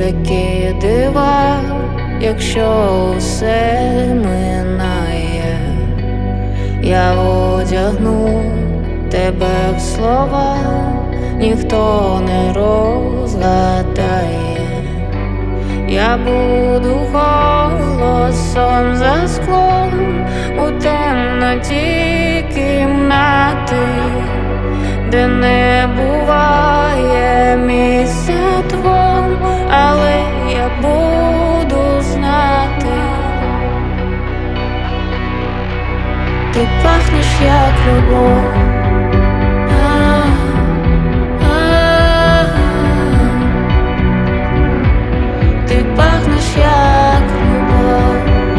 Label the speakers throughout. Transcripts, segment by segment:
Speaker 1: такі дива, якщо усе минає, я одягну тебе в слова, ніхто не розгадає. Я буду голосом за склом у темноті кімнати, де не буває місця двом, але я буду знати. Ти пахнеш як любов. Ти пахнеш як любов.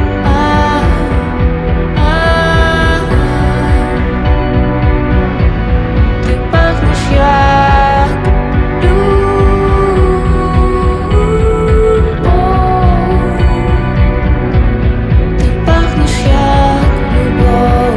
Speaker 1: Ти пахнеш як любов. Ти пахнеш як любов.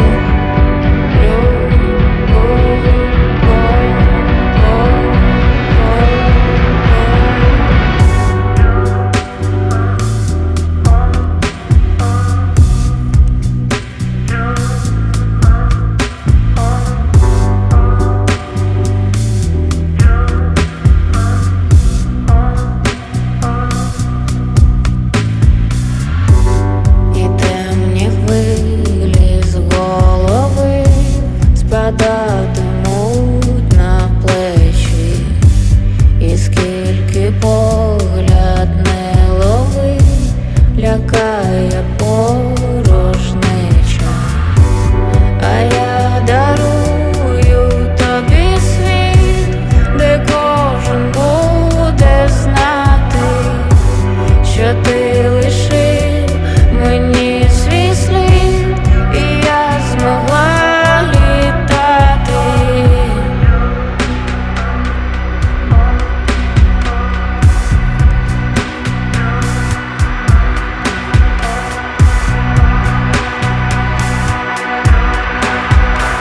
Speaker 1: Спадатимуть на плечі, і скільки погляд не лови, лякає порожнеча. А я дарую тобі світ, де кожен буде знати, що ти лишив мені свій слід, і я змогла.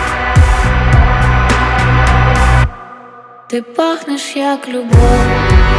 Speaker 1: Ти пахнеш як любов.